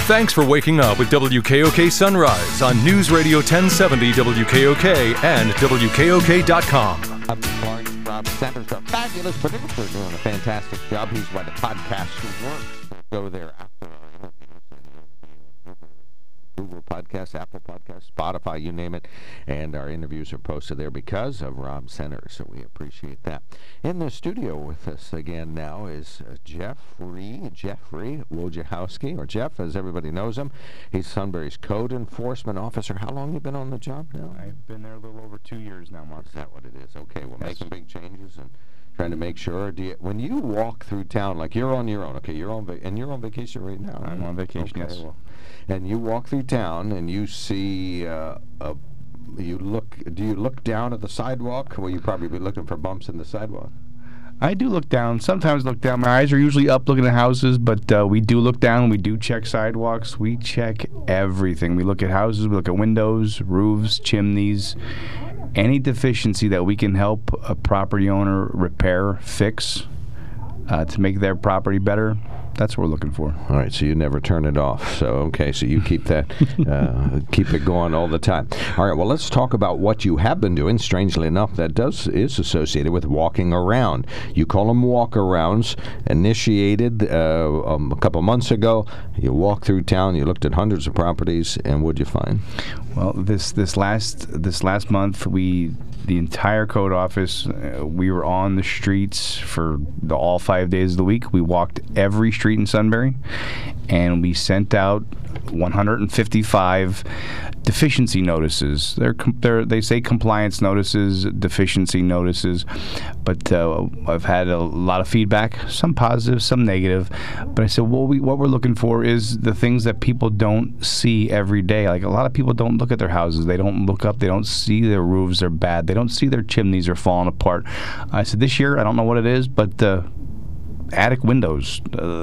Thanks for waking up with WKOK Sunrise on News Radio 1070 WKOK and WKOK.com. Rob Sanders, a fabulous producer, doing a fantastic job. He's why the podcast works. Go there after our Google Podcasts, Apple Podcasts, Spotify, you name it. And our interviews are posted there because of Rob Centers, so we appreciate that. In the studio with us again now is Jeffrey Wojciechowski, or Jeff, as everybody knows him. He's Sunbury's Code Enforcement Officer. How long have you been on the job now? I've been there a little over 2 years now, Mark. Is that what it is? Okay, we're making big changes and trying to make sure. When you walk through town, like you're on your own, okay, you're on vacation right now. I'm on vacation, okay, yes. Well, and you walk through town and you see do you look down at the sidewalk? Well, you probably be looking for bumps in the sidewalk. I do look down. Sometimes look down. My eyes are usually up looking at houses, but we do look down. We do check sidewalks. We check everything. We look at houses. We look at windows, roofs, chimneys. Any deficiency that we can help a property owner repair, fix, to make their property better, that's what we're looking for. All right, so you never turn it off. So, okay, so you keep that, keep it going all the time. All right, well, let's talk about what you have been doing. Strangely enough, that is associated with walking around. You call them walk-arounds, initiated a couple months ago. You walked through town, you looked at hundreds of properties, and what'd you find? Well, this last month, the entire code office, we were on the streets for all 5 days of the week. We walked every street in Sunbury, and we sent out 155 deficiency notices. They say compliance notices, deficiency notices, but I've had a lot of feedback, some positive, some negative. But I said, well, what we're looking for is the things that people don't see every day. Like a lot of people don't look at their houses. They don't look up. They don't see their roofs are bad. They don't see their chimneys are falling apart. I said, this year, I don't know what it is, but attic windows,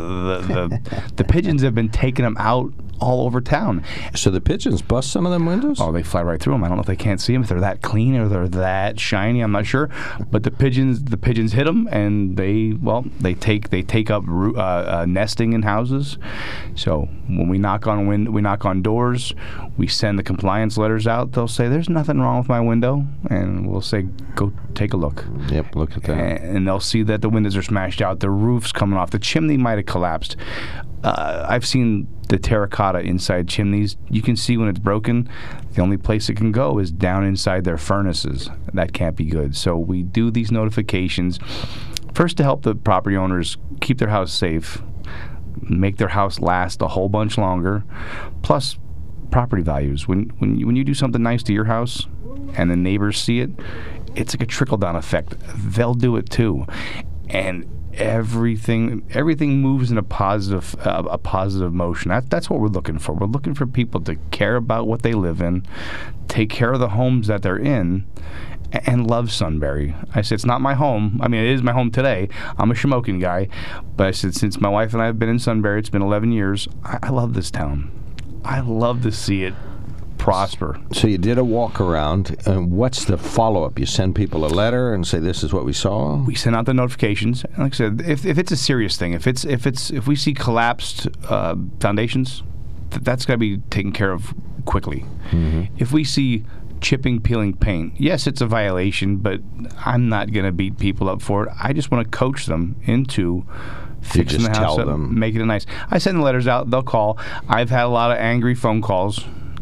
the pigeons have been taking them out all over town. So the pigeons bust some of them windows? Oh, they fly right through them. I don't know if they can't see them, if they're that clean or they're that shiny. I'm not sure. But the pigeons hit them, and they take up nesting in houses. So when we knock on doors, we send the compliance letters out. They'll say, "There's nothing wrong with my window," and we'll say, "Go take a look." Yep, look at that. And they'll see that the windows are smashed out, the roof's coming off, the chimney might have collapsed. I've seen the terracotta inside chimneys. You can see when it's broken. The only place it can go is down inside their furnaces. That can't be good. So we do these notifications first to help the property owners keep their house safe, make their house last a whole bunch longer, plus property values. When you do something nice to your house and the neighbors see it, it's like a trickle-down effect. They'll do it too. And everything moves in a positive motion. That's what we're looking for. We're looking for people to care about what they live in, take care of the homes that they're in, and love Sunbury. I said, it's not my home. I mean, it is my home today. I'm a Shamokin guy. But I said, since my wife and I have been in Sunbury, it's been 11 years, I love this town. I love to see it prosper. So you did a walk around, and what's the follow-up? You send people a letter and say, this is what we saw? We send out the notifications. And like I said, if it's a serious thing, if we see collapsed foundations, that's got to be taken care of quickly. Mm-hmm. If we see chipping, peeling paint, yes, it's a violation, but I'm not going to beat people up for it. I just want to coach them into fixing the house up, making it nice. I send the letters out. They'll call. I've had a lot of angry phone calls.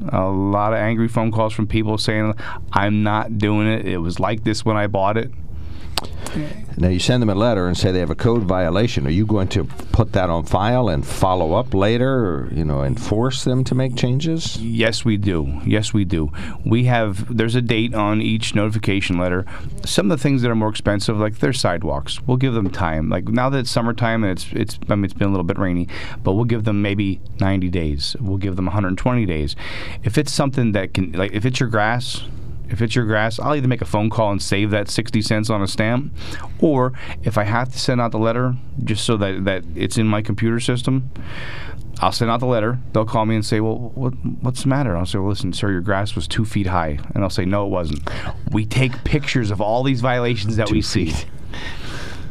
From people saying, I'm not doing it. It was like this when I bought it. Now, you send them a letter and say they have a code violation. Are you going to put that on file and follow up later, or, enforce them to make changes? Yes, we do. There's a date on each notification letter. Some of the things that are more expensive, like their sidewalks, we'll give them time. Like now that it's summertime and it's been a little bit rainy, but we'll give them maybe 90 days. We'll give them 120 days. If it's something that can, like if it's your grass, I'll either make a phone call and save that 60 cents on a stamp, or if I have to send out the letter just so that it's in my computer system, I'll send out the letter. They'll call me and say, well, what's the matter? I'll say, well, listen, sir, your grass was 2 feet high. And I'll say, no, it wasn't. We take pictures of all these violations that we see.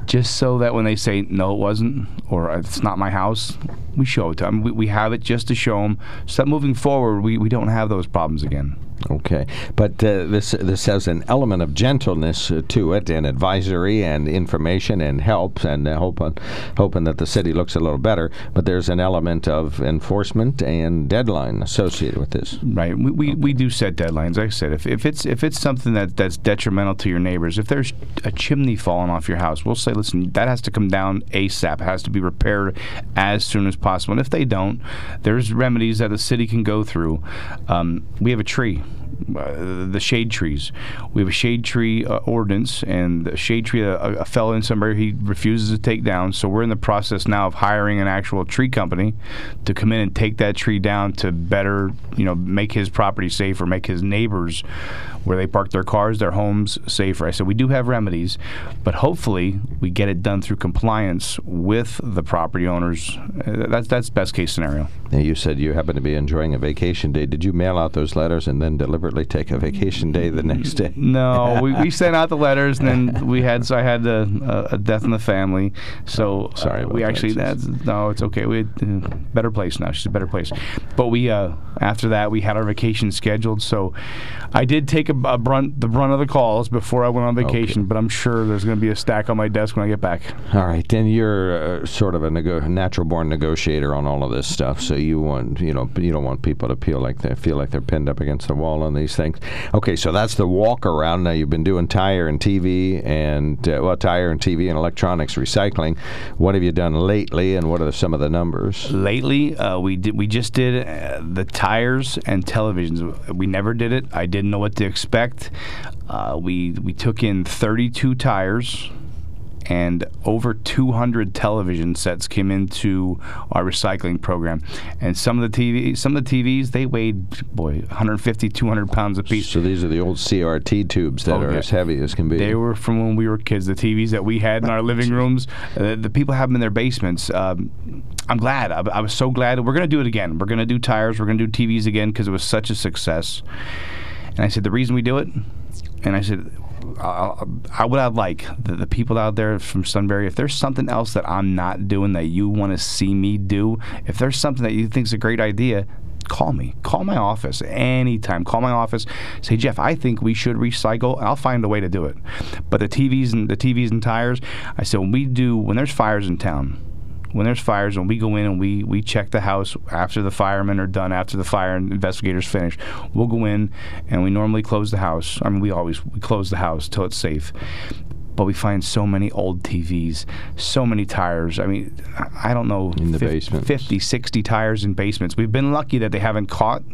just so that when they say, no, it wasn't, or it's not my house, we show it to them. We have it just to show them, so that moving forward, we don't have those problems again. Okay, but this has an element of gentleness to it, and advisory, and information, and help, and hoping that the city looks a little better. But there's an element of enforcement and deadline associated with this. Right. We do set deadlines. Like I said, if it's something that's detrimental to your neighbors, if there's a chimney falling off your house, we'll say, listen, that has to come down ASAP. It has to be repaired as soon as possible. And if they don't, there's remedies that the city can go through. We have a tree. The shade trees. We have a shade tree ordinance, and the shade tree, a fellow in Sunbury, he refuses to take down. So we're in the process now of hiring an actual tree company to come in and take that tree down to better, make his property safer, make his neighbors, where they park their cars, their homes, safer. I said we do have remedies, but hopefully we get it done through compliance with the property owners. That's best case scenario. Now, you said you happen to be enjoying a vacation day. Did you mail out those letters and then deliberately take a vacation day the next day? No, we sent out the letters, and then I had a death in the family. So sorry about we actually no, it's okay. We had better place now. She's a better place. But we after that we had our vacation scheduled. So I did take the brunt of the calls before I went on vacation. Okay. But I'm sure there's going to be a stack on my desk when I get back. All right, then you're sort of a natural-born negotiator on all of this stuff. So you want you don't want people to feel like they're pinned up against the wall on these things. Okay, so that's the walk around. Now you've been doing tire and TV and electronics recycling. What have you done lately, and what are some of the numbers? Lately, we just did the tires and televisions. We never did it. I didn't know what to expect. We took in 32 tires, and over 200 television sets came into our recycling program. And some of the TVs, they weighed, 150, 200 pounds apiece. So these are the old CRT tubes that are as heavy as can be. They were from when we were kids, the TVs that we had in our living rooms. The people have them in their basements. I'm glad. I was so glad. We're going to do it again. We're going to do tires. We're going to do TVs again because it was such a success. And I said, the reason we do it, and I said, what I'd like the people out there from Sunbury, if there's something else that I'm not doing that you want to see me do, if there's something that you think is a great idea, call me. Call my office anytime. Call my office. Say, Jeff, I think we should recycle. I'll find a way to do it. But the TVs and tires, I said, when there's fires in town, when we go in and we check the house after the firemen are done, after the fire investigators finish, we'll go in and we normally close the house. I mean, we close the house till it's safe. But we find so many old TVs, so many tires. I mean, I don't know, in the basement, 50, 60 tires in basements. We've been lucky that they haven't caught,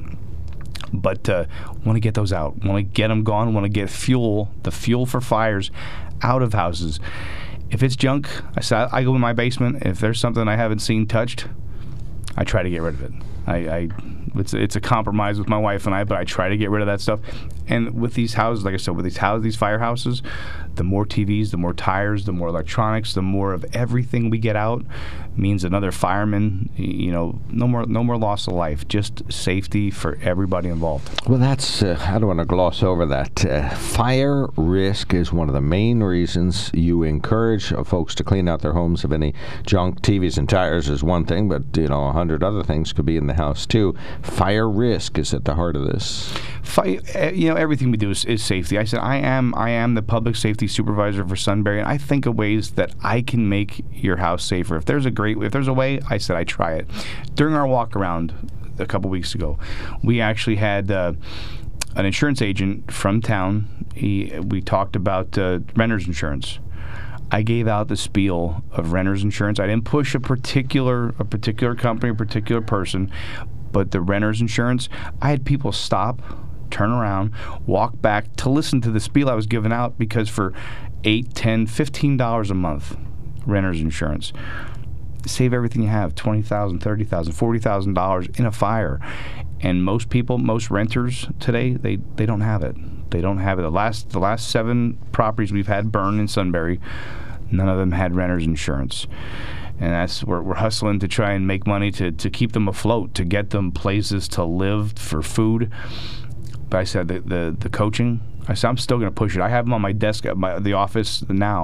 but want to get those out. Want to get them gone. Want to get the fuel for fires out of houses. If it's junk, I go in my basement. If there's something I haven't seen touched, I try to get rid of it. It's a compromise with my wife and I, but I try to get rid of that stuff. And with these houses, like I said, these firehouses, the more TVs, the more tires, the more electronics, the more of everything we get out means another fireman. No more loss of life, just safety for everybody involved. Well, that's I don't want to gloss over that. Fire risk is one of the main reasons you encourage folks to clean out their homes of any junk. TVs and tires is one thing, but 100 other things could be in the house too. Fire risk is at the heart of this. Everything we do is safety. I said I am the public safety supervisor for Sunbury, and I think of ways that I can make your house safer. If there's a way, I said I try it. During our walk around a couple weeks ago, we actually had an insurance agent from town. We talked about renter's insurance. I gave out the spiel of renter's insurance. I didn't push a particular company, a particular person, but the renter's insurance, I had people stop, turn around, walk back to listen to the spiel I was giving out, because for $8, $10, $15 a month, renter's insurance, save everything you have, $20,000, $30,000, $40,000 in a fire. And most renters today, they don't have it. They don't have it. The last 7 properties we've had burn in Sunbury, none of them had renter's insurance. And that's we're hustling to try and make money to keep them afloat, to get them places to live, for food. But I said the coaching, I said I'm still going to push it. I have them on my desk at the office now.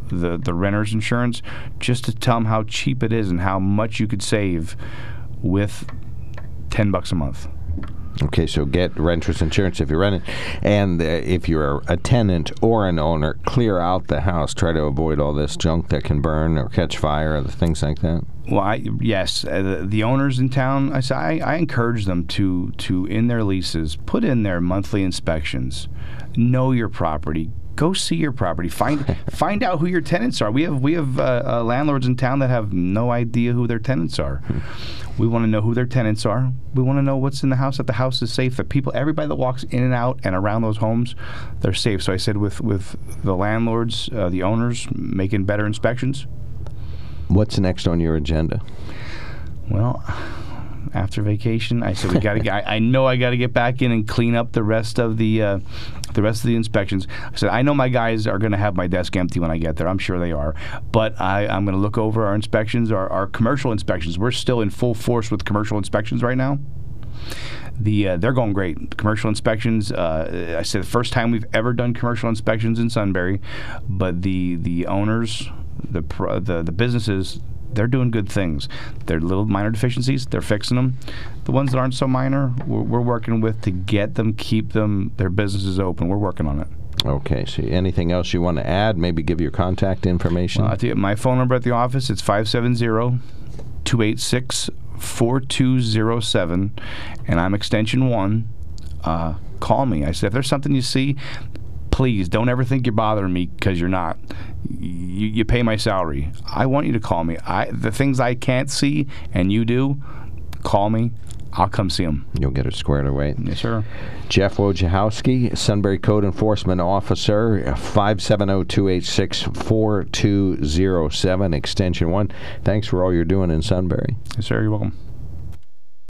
the renter's insurance, just to tell them how cheap it is and how much you could save with $10 a month. Okay, so get renter's insurance if you're renting. And if you're a tenant or an owner, clear out the house. Try to avoid all this junk that can burn or catch fire or things like that. Well, yes, the owners in town, I encourage them to in their leases, put in their monthly inspections. Know your property. Go see your property. Find out who your tenants are. We have landlords in town that have no idea who their tenants are. We want to know who their tenants are. We want to know what's in the house, that the house is safe, that everybody that walks in and out and around those homes, they're safe. So I said with the landlords, the owners, making better inspections. What's next on your agenda? Well, after vacation, I said we got to. I know I got to get back in and clean up the rest of the inspections. I said I know my guys are going to have my desk empty when I get there. I'm sure they are. But I'm going to look over our inspections, our commercial inspections. We're still in full force with commercial inspections right now. They're going great. Commercial inspections. I said the first time we've ever done commercial inspections in Sunbury, but the owners, the businesses, they're doing good things. They're little minor deficiencies. They're fixing them. The ones that aren't so minor, we're working with to get them, keep them, their businesses open. We're working on it. Okay. So anything else you want to add? Maybe give your contact information? Well, I'll tell you, my phone number at the office, it's 570-286-4207, and I'm extension 1. Call me. I said, if there's something you see, please don't ever think you're bothering me, because you're not. You pay my salary. I want you to call me. The things I can't see and you do, call me. I'll come see them. You'll get it squared away. Yes, sir. Jeff Wojciechowski, Sunbury Code Enforcement Officer, 570-286-4207, extension 1. Thanks for all you're doing in Sunbury. Yes, sir. You're welcome.